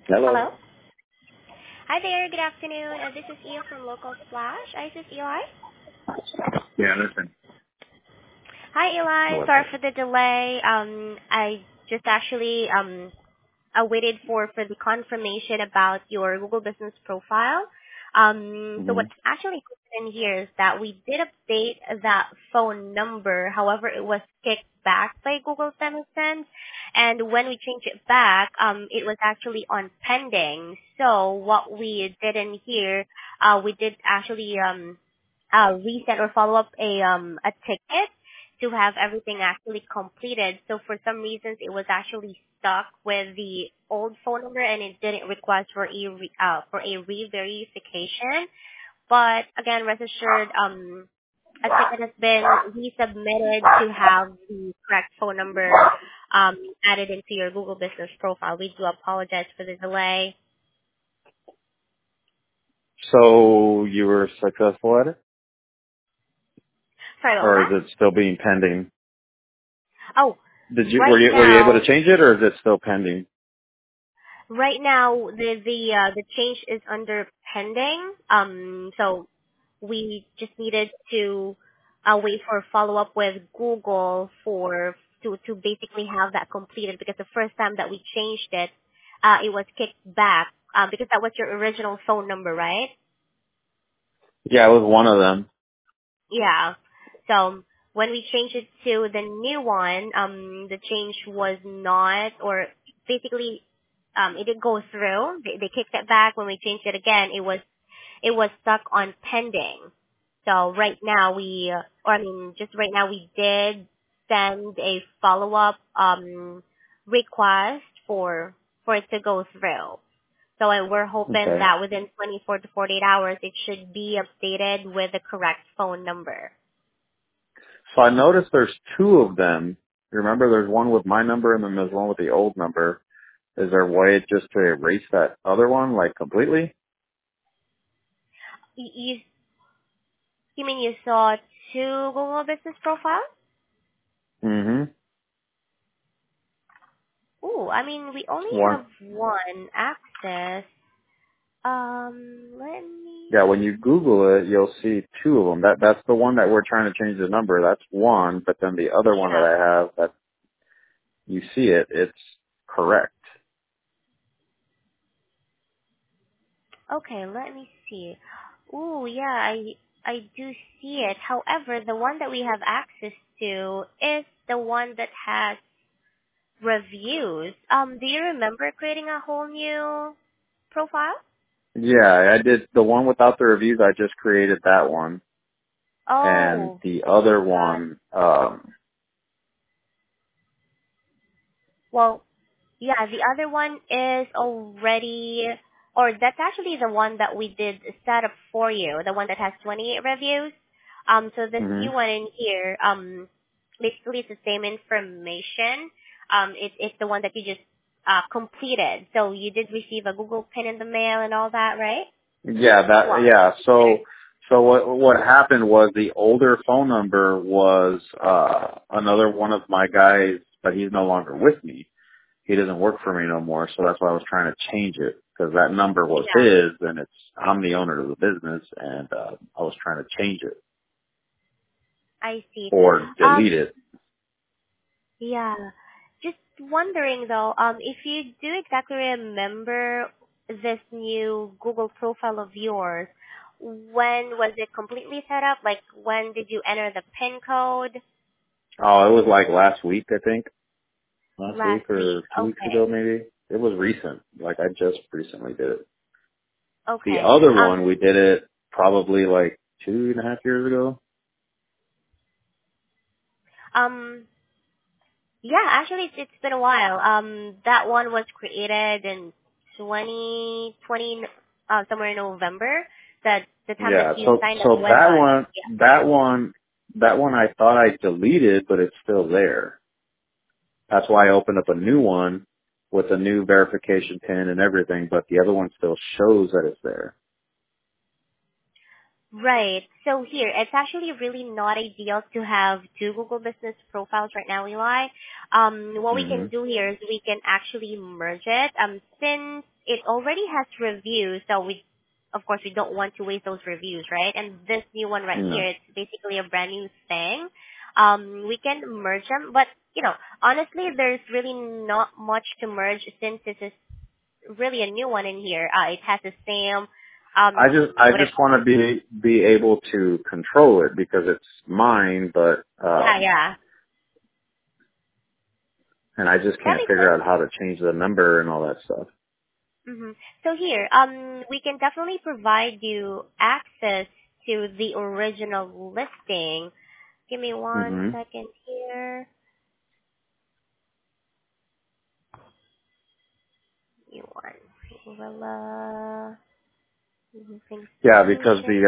Hello. Hello. Hi there. Good afternoon. This is Io from Local Flash. This is Eli. Yeah, listen. Hi, Eli. What's Sorry up? for the delay. I just actually waited for the confirmation about your Google Business profile. So hmm what's actually happened here is that we did update that phone number. However, it was kicked back by Google Assistant, and when we changed it back, it was actually on pending. So what we did in here, we did actually reset or follow up a ticket to have everything actually completed. So for some reasons, it was actually stuck with the old phone number and it didn't request for a re-verification. But again, rest assured, a ticket has been resubmitted to have the correct phone number added into your Google Business profile. We do apologize for the delay. So you were successful at it, Sorry, what was or is that? it still being pending? Oh, Did you were right you able now, to change it, or is it still pending? Right now, the change is under pending. So we just needed to wait for follow up with Google to basically have that completed because the first time that we changed it, it was kicked back because that was your original phone number, right? Yeah, it was one of them. Yeah. So when we changed it to the new one, the change was not, or basically, it didn't go through. They kicked it back. When we changed it again, it was stuck on pending. So right now just right now we did send a follow up request for it to go through. So we're hoping Okay. that within 24 to 48 hours, it should be updated with the correct phone number. So I noticed there's two of them. You remember there's one with my number and then there's one with the old number. Is there a way just to erase that other one, like, completely? You, you mean you saw two Google Business profiles? hmm Ooh, I mean, we only One. have one access. Let me. Yeah, when you Google it, you'll see two of them. That's the one that we're trying to change the number. That's one, but then the other one that Yeah. I have, that you see it, it's correct. Okay, let me see. Ooh, yeah, I do see it. However, the one that we have access to is the one that has reviews. Do you remember creating a whole new profile? Yeah, I did the one without the reviews. I just created that one, and Oh, the other one, well, yeah, the other one is already, or that's actually the one that we did set up for you, the one that has 28 reviews. So this hmm new one in here, basically it's the same information. It's the one that you just completed. So you did receive a Google Pin in the mail and all that, right? Well, yeah. okay. So what happened was the older phone number was another one of my guys, but he's no longer with me. He doesn't work for me no more, so that's why I was trying to change it because that number was Yeah, his, and I'm the owner of the business, and I was trying to change it I see. or delete Um, it. Yeah. Just wondering though, if you do exactly remember this new Google profile of yours, when was it completely set up? Like when did you enter the PIN code? Oh, it was like last week, I think. Last Last week week. or 2 weeks Okay. ago, maybe. It was recent. Like I just recently did it. The Okay. other one, we did it probably like 2.5 years ago. Um yeah, actually it's been a while. That one was created in 2020, somewhere in November. The time that Yeah. you So signed up so with that us. one, that one I thought I deleted, but it's still there. That's why I opened up a new one with a new verification pin and everything, but the other one still shows that it's there. Right. So here, it's actually really not ideal to have two Google Business profiles right now, Eli. What we can Mhm. do here is we can actually merge it. Since it already has reviews, so of course, we don't want to waste those reviews, right? And this new one right No. here, it's basically a brand new thing. We can merge them, but honestly, there's really not much to merge since this is really a new one in here. It has the same, I what it, just want to be able to control it because it's mine, but yeah. and I just That can't makes figure sense. out how to change the number and all that stuff. hmm So here, we can definitely provide you access to the original listing. Give me one Mhm. second here. You want Gorilla Roofing Yeah, because Solution.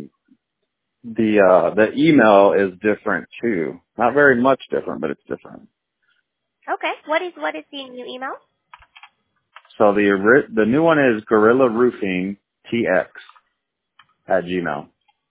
the email is different too. Not very much different, but it's different. Okay. What is the new email? So the new one is Gorilla Roofing TX at Gmail.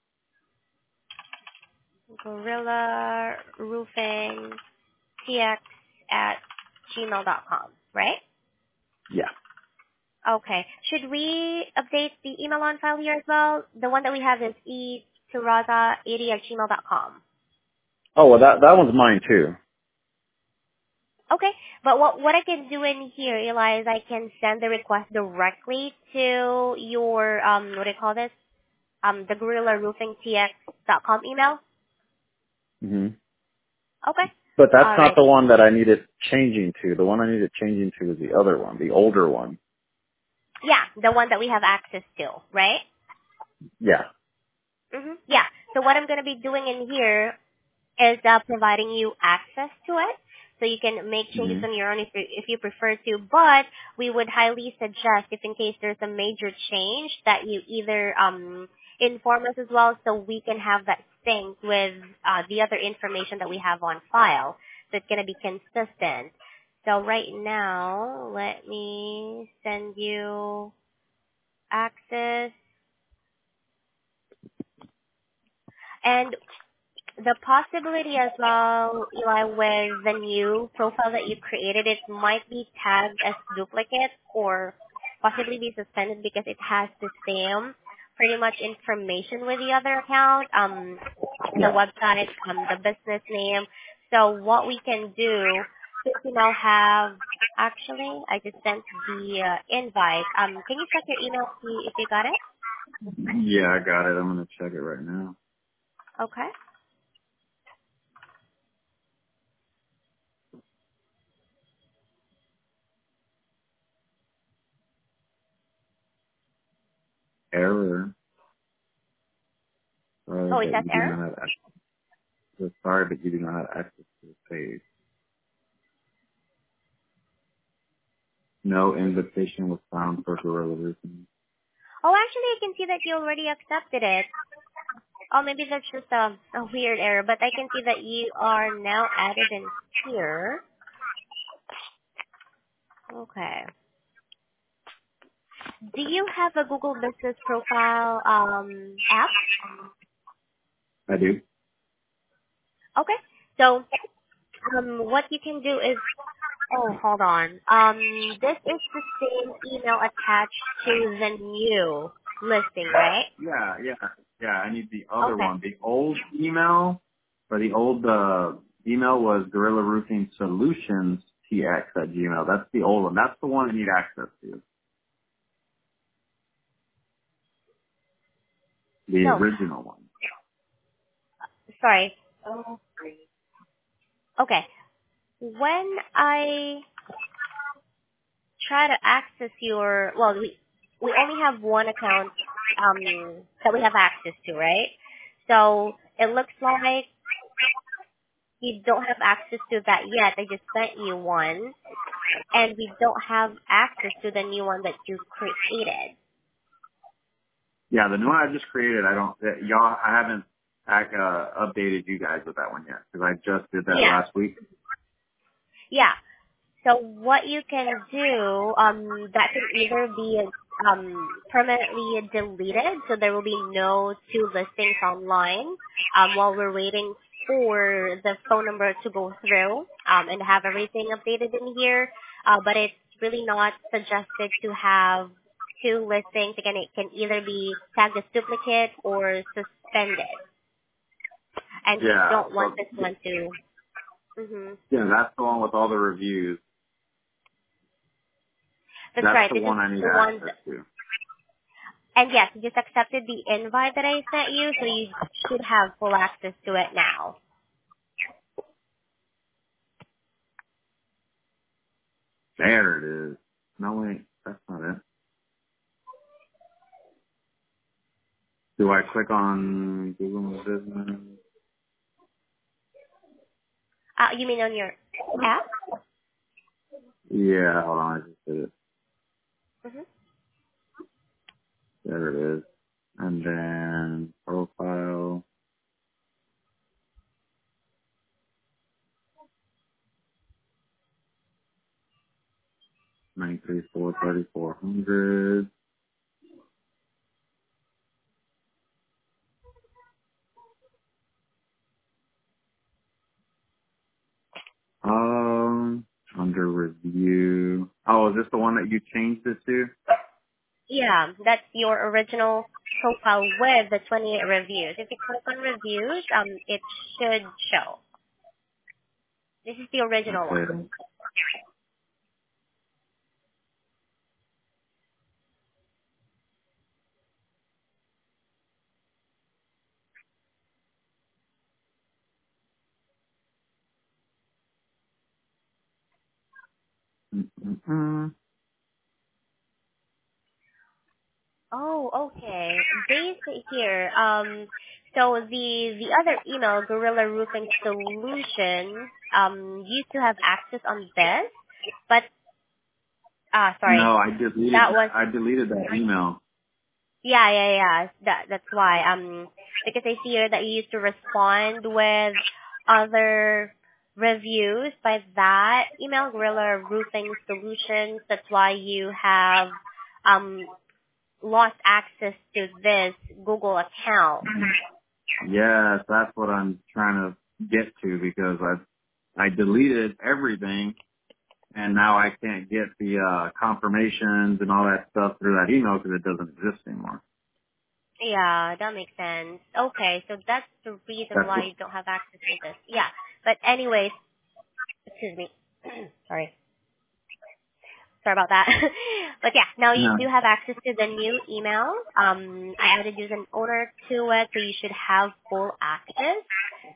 Gorilla Roofing TX at gmail.com, right? Yeah. Okay. Should we update the email on file here as well? The one that we have is eteraza80 at gmail.com. Oh well, that one's mine too. Okay, but what I can do in here, Eli, is I can send the request directly to your what do you call this? The Gorilla Roofing TX.com email. Mhm. Okay. But that's not the Alrighty. one that I needed changing to. The one I needed changing to is the other one, the older one. Yeah, the one that we have access to, right? Yeah. Yeah. So what I'm gonna be doing in here is providing you access to it, so you can make changes Mhm. on your own if you prefer to. But we would highly suggest, if in case there's a major change, that you either inform us as well, so we can have that sync with the other information that we have on file, so it's gonna be consistent. So right now, let me send you access. And the possibility as well, Eli, with the new profile that you created, it might be tagged as duplicate or possibly be suspended because it has the same pretty much information with the other account, the Yeah. website, the business name. So what we can do, since you now have, actually, I just sent the invite. Can you check your email, see if you got it? Yeah, I got it. I'm gonna check it right now. Okay. Error. Sorry, Oh, it but says you do error? not have access. Sorry, but you do not have access to the page. No invitation was found for Gorilla Roofing. Oh, actually, I can see that you already accepted it. Oh, maybe that's just a weird error, but I can see that you are now added in here. Okay. Do you have a Google Business Profile app? I do. Okay. So what you can do is, oh, hold on. This is the same email attached to the new listing, right? Yeah. I need the other Okay. one. The old email, or the old email was Gorilla Roofing Solutions TX at Gmail. That's the old one. That's the one I need access to. The No, original one. sorry. Okay. When I try to access your, well, we only have one account that we have access to, right? So it looks like you don't have access to that yet. I just sent you one, and we don't have access to the new one that you created. Yeah, the new one I just created. I haven't updated you guys with that one yet because I just did that Yeah, last week. yeah. So what you can do, that can either be permanently deleted, so there will be no two listings online while we're waiting for the phone number to go through and have everything updated in here. But it really not suggested to have two listings. Again, it can either be tagged as duplicate or suspended. And we Yeah. don't want So, this one to. Mm-hmm. yeah, that's the one with all the reviews. That's That's right. the This is one I need the one. access to. And yes, you just accepted the invite that I sent you, so you should have full access to it now. There it is. No, wait, that's not it. Do I click on Google My Business? You mean on your app? Yeah, hold on, I just did it. Mm-hmm. There it is. And then profile, 934-3400. Under review. Oh, is this the one that you changed it to? Yeah, that's your original profile with the 28 reviews. If you click on reviews, it should show. This is the original one. Okay. Mm-mm-mm. Oh, okay. Basic here. So the other email, Gorilla Roofing Solutions, used to have access on this, but sorry, No, that was I deleted that email. yeah. That's why. Because I see here that you used to respond with other reviews by that email, Gorilla Roofing Solutions. That's why you have lost access to this Google account. Yes, that's what I'm trying to get to because I deleted everything and now I can't get the confirmations and all that stuff through that email because it doesn't exist anymore. Yeah, that makes sense. Okay, so that's the reason That's why what. you don't have access to this. Yeah, but anyways, excuse me. Sorry about that. But yeah, now you No. do have access to the new email. I added you as an owner to it, so you should have full access.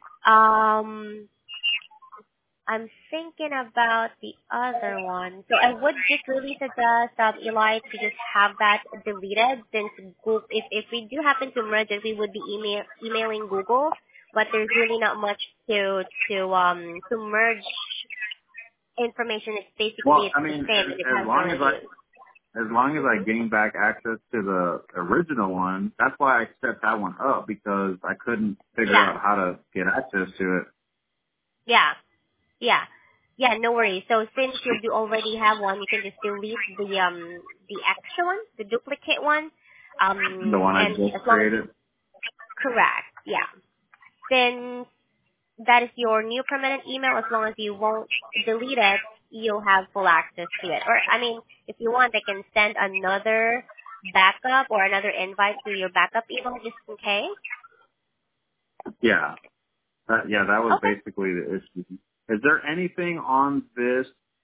I'm thinking about the other one. So I would just really suggest, Eli, to just have that deleted since Google, if we do happen to merge it, we would be emailing Google, but there's really not much to merge information. It's basically Well, it's I the mean, same and it as has no long reviews. as long as I Mm-hmm. gain back access to the original one, that's why I set that one up because I couldn't figure Yeah, out how to get access to it. yeah, yeah. Yeah, no worries. So since you do already have one, you can just delete the extra one, the duplicate one. The one I And just as long as created. correct, yeah. Since that is your new permanent email, as long as you won't delete it, you'll have full access to it. Or, I mean, if you want, I can send another backup or another invite to your backup email just in case. Yeah. That was Okay. basically the issue. Is there anything on this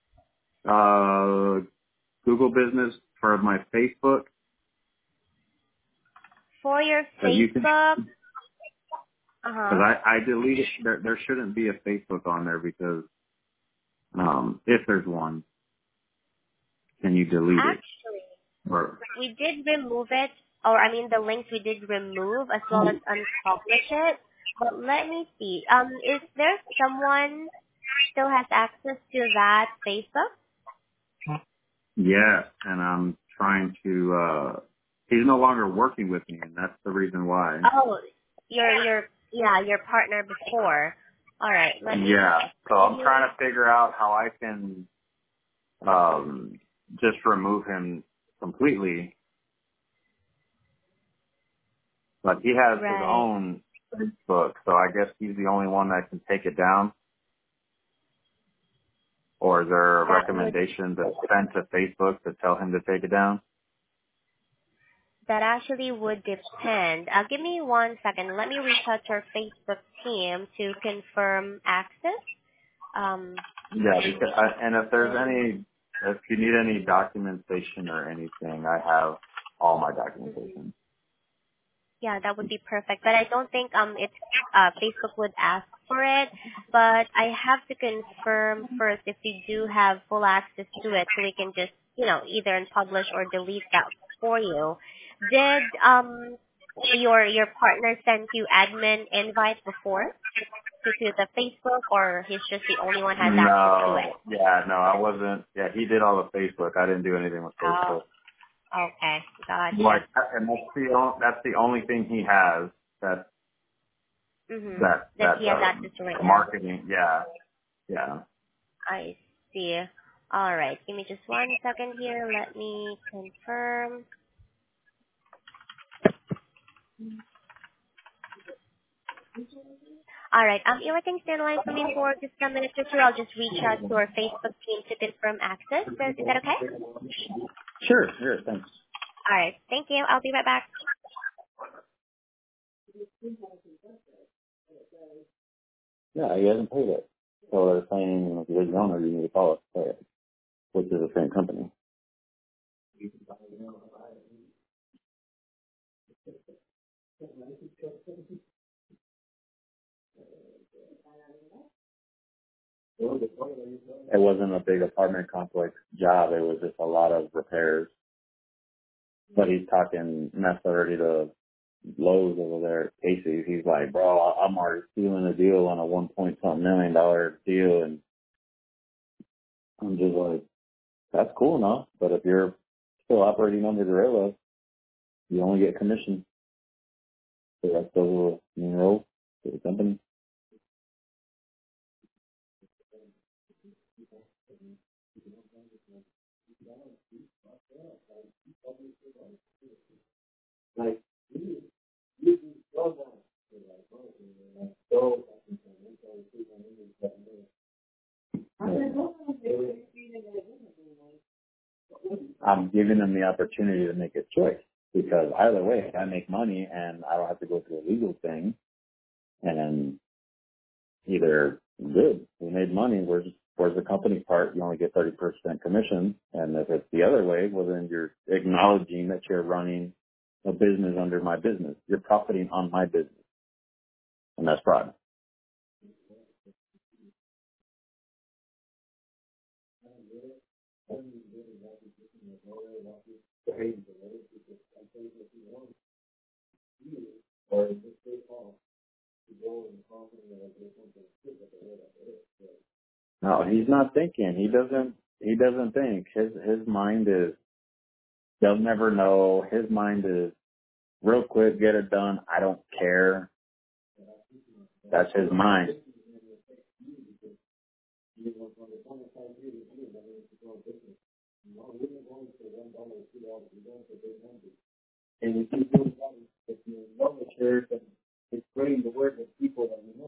Google Business for my Facebook For your that you can? Facebook, Because I deleted. There shouldn't be a Facebook on there because if there's one, can you delete it? actually, Or we did remove it, or I mean the links we did remove as well as unpublish it. But let me see. Is there someone still has access to that Facebook? yes, and I'm trying to. He's no longer working with me, and that's the reason why. Oh, your partner before. All right, let me Yeah. So I'm see. trying to figure out how I can just remove him completely. But he has his Right. own Facebook, so I guess he's the only one that can take it down. Or is there a That would recommendation that's sent to Facebook to tell him to take it down? that actually would depend. Give me 1 second. Let me reach out to our Facebook team to confirm access. Um, Yeah, because and if you need any documentation or anything, I have all my documentation. Yeah, that would be perfect. But I don't think it's Facebook would ask for it. But I have to confirm first if you do have full access to it, so we can just either publish or delete that for you. Did your partner send you admin invite before to the Facebook, or he's just the only one has access to it? No, I wasn't. Yeah, he did all of Facebook. I didn't do anything with Oh, Facebook. okay, gotcha. And that's the only thing he has that That he has access to right now. marketing. Yeah, yeah. I see. All right. Give me just 1 second here. Let me confirm. All right. Ela, can you stay on the line for me for just a minute or two? I'll just reach out to our Facebook team to confirm access. Is that okay? Sure, thanks. All right. Thank you. I'll be right back. Yeah, he hasn't paid it. So they're saying if you're the owner, you need to call us to pay it, which is the same company. It wasn't a big apartment complex job. It was just a lot of repairs. But he's talking mess already to Lowe's over there at Casey's. He's like, bro, I'm already sealing a deal on a $1.something million deal. And I'm just like, that's cool enough. But if you're still operating under Gorilla, you only get commission. So that's the role to the company. Like, so I'm giving them the opportunity to make a choice because either way, I make money and I don't have to go through a legal thing. And either good, we made money. Where's the company part? You only get 30% commission. And if it's the other way, well, then you're acknowledging that you're running a business under my business. You're profiting on my business, and that's fraud. No, he's not thinking. He doesn't think. His mind is, they'll never know. His mind is real quick, get it done. I don't care. That's his mind. And you keep doing that, if you know the church and it's bringing the word to people that you know.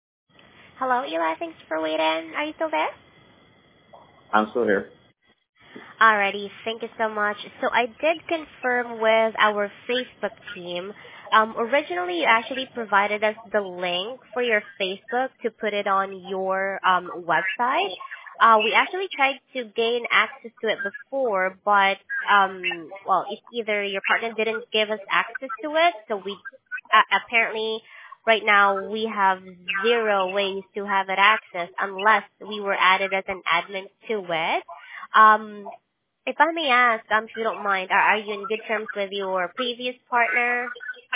Hello, Eli. Thanks for waiting. Are you still there? I'm still here. Alrighty, thank you so much. So I did confirm with our Facebook team. Originally, you actually provided us the link for your Facebook to put it on your website. We actually tried to gain access to it before, but well, it's either your partner didn't give us access to it, so we apparently right now we have zero ways to have it access unless we were added as an admin to it. Um, if I may ask, if you don't mind, are you in good terms with your previous partner?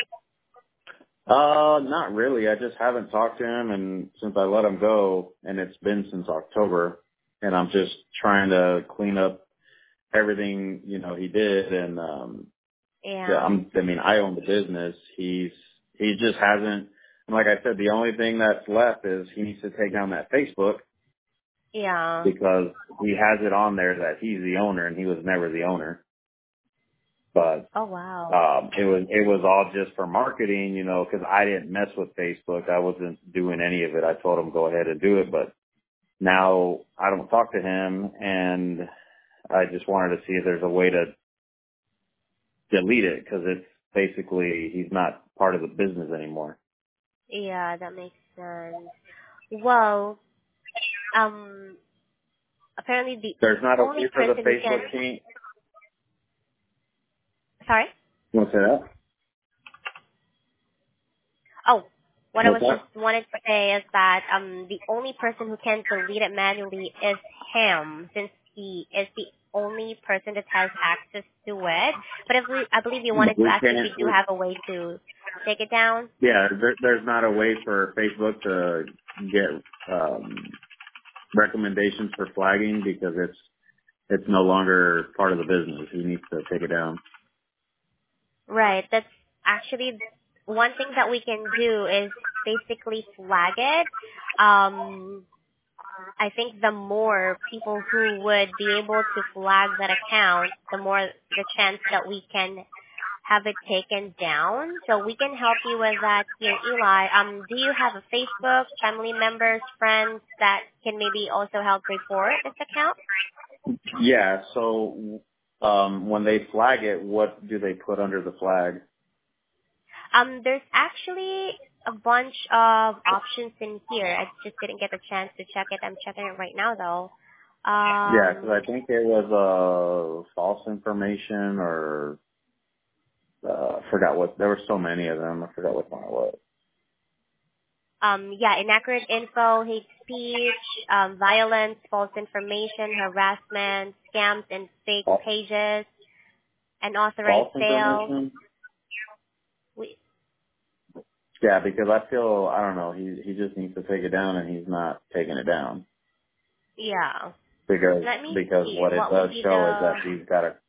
Not really. I just haven't talked to him, and since I let him go, and it's been since October, and I'm just trying to clean up everything, he did, and yeah, Yeah. I mean, I own the business. He just hasn't. And like I said, the only thing that's left is he needs to take down that Facebook Yeah. because he has it on there that he's the owner, and he was never the owner. But Oh wow. it was all just for marketing, because I didn't mess with Facebook. I wasn't doing any of it. I told him go ahead and do it, but now I don't talk to him, and I just wanted to see if there's a way to delete it because it's basically he's not part of the business anymore. Yeah, that makes sense. Well, um, apparently the There's not a only way for the person who can. Facebook team. Sorry. You want to say that? Oh, what I What's was just that? wanted to say is that the only person who can delete it manually is him, since he is the only person that has access to it. But I believe you wanted to We ask if we do can't. have a way to take it down. Yeah, there's not a way for Facebook to get recommendations for flagging because it's no longer part of the business. He needs to take it down. Right. That's actually one thing that we can do is basically flag it. I think the more people who would be able to flag that account, the more the chance that we can have it taken down. So we can help you with that here, Eli. Do you have a Facebook, family members, friends that can maybe also help report this account? Yeah. So when they flag it, what do they put under the flag? There's actually a bunch of options in here. I just didn't get a chance to check it. I'm checking it right now, though. Yeah, because I think it was false information or I forgot what. There were so many of them. I forgot what one it was. Yeah, inaccurate info, hate speech, violence, false information, harassment, scams and fake pages, unauthorized False sales. information. We, Yeah, because I feel I don't know. He just needs to take it down, and he's not taking it down yeah. because Let me because see. what it What would does be show is the... that he's got a.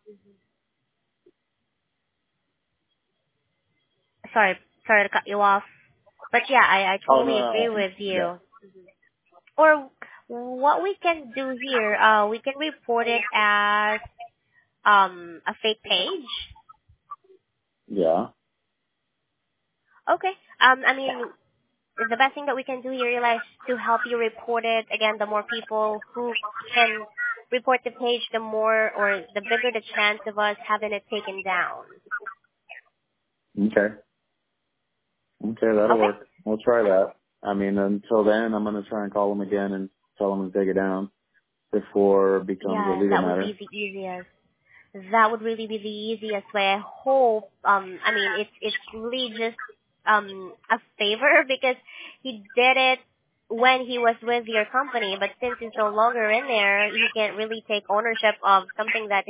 Sorry to cut you off. But yeah, I Oh totally agree no. with Yeah. you. Or what we can do here, we can report it as a fake page. Yeah. Okay. I mean, the best thing that we can do here, Eli, is to help you report it. Again, the more people who can report the page, the more or the bigger the chance of us having it taken down. Okay. Okay, that'll Okay? work. We'll try that. I mean, until then, I'm gonna try and call him again and tell him to take it down before it becomes a Yeah, legal that would be matter. the easiest. That would really be the easiest way. I hope. I mean, it's really just a favor because he did it when he was with your company, but since he's no longer in there, he can't really take ownership of something that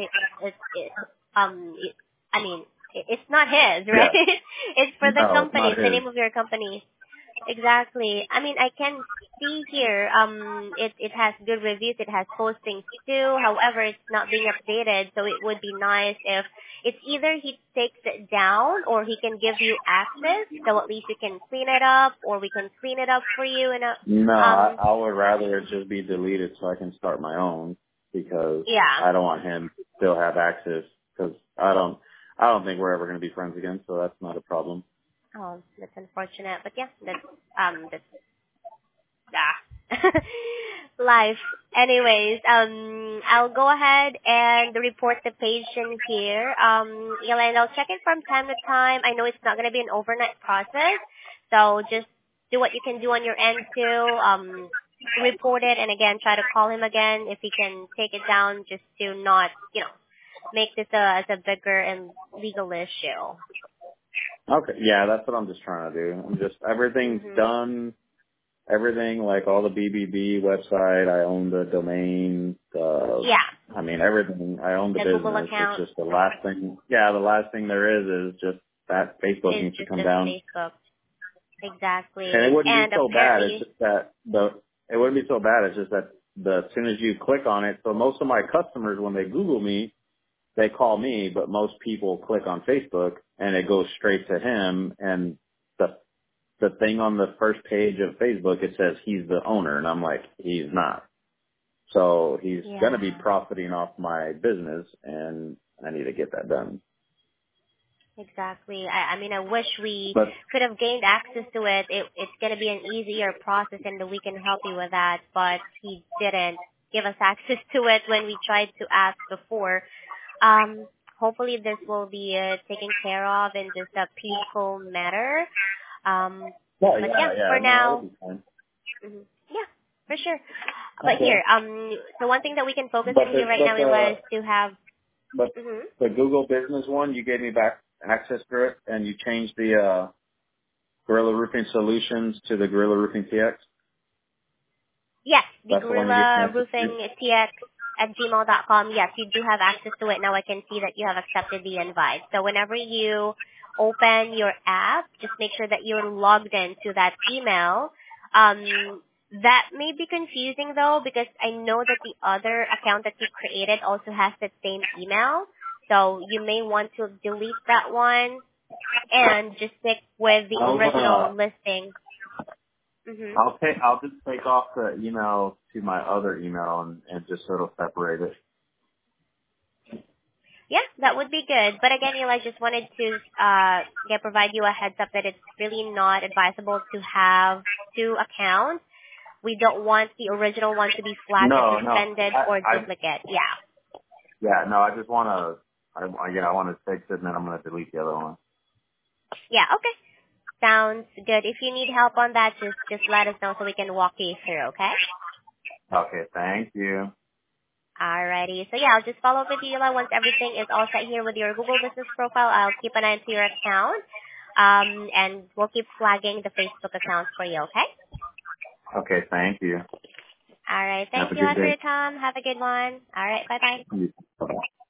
I mean, it's not his, right? Yeah. It's for the No, it's company. not It's the his. name of your company. Exactly. I mean, I can see here, it has good reviews, it has postings too. However, it's not being updated, so it would be nice if it's either he takes it down or he can give you access, so at least you can clean it up, or we can clean it up for you. And No, I would rather it just be deleted so I can start my own because yeah. I don't want him to still have access because I don't think we're ever going to be friends again, so that's not a problem. Oh, that's unfortunate, but yeah, that's yeah. Life. Anyways, I'll go ahead and report the patient here. Eli, and I'll check it from time to time. I know it's not going to be an overnight process, so just do what you can do on your end to report it, and again, try to call him again if he can take it down, just to not, make this as a bigger and legal issue. Okay, yeah, that's what I'm just trying to do. Everything's done. Everything, like all the BBB website, I own the domain, I mean, everything. I own the business. Google account. It's just the last thing. Yeah, the last thing there is just that Facebook needs to come down. Facebook. Exactly. And it wouldn't be so bad. It's just that it wouldn't be so bad. It's just that as soon as you click on it, so most of my customers, when they Google me, they call me, but most people click on Facebook and it goes straight to him. And the thing on the first page of Facebook, it says he's the owner, and I'm like, he's not. So he's going to be profiting off my business, and I need to get that done. Exactly. I mean, I wish we could have gained access to it. It's going to be an easier process, and we can help you with that, but he didn't give us access to it when we tried to ask before. Hopefully this will be taken care of in just a peaceful manner. For now. Yeah, for sure. But here, so one thing that we can focus on here right now is to have. But the Google Business one, you gave me back access to it, and you changed the Gorilla Roofing Solutions to the Gorilla Roofing TX. Yes, the Gorilla Roofing TX at gmail.com. Yes, you do have access to it. Now I can see that you have accepted the invite. So whenever you open your app, just make sure that you're logged in to that email. That may be confusing though, because I know that the other account that you created also has the same email. So you may want to delete that one and just stick with the original listing. I'll just take off the email to my other email and just sort of separate it. Yeah, that would be good. But again, Eli, just wanted to provide you a heads up that it's really not advisable to have two accounts. We don't want the original one to be flagged as suspended or duplicate. Yeah, no, I just want to, I want to fix it, and then I'm going to delete the other one. Yeah, okay. Sounds good. If you need help on that, just let us know so we can walk you through, okay? Okay, thank you. Alrighty. So yeah, I'll just follow up with you, Eli. Once everything is all set here with your Google Business profile, I'll keep an eye on your account, and we'll keep flagging the Facebook accounts for you, okay? Okay, thank you. All right. Thank you for your time. Have a good one. All right. Bye-bye. Bye-bye.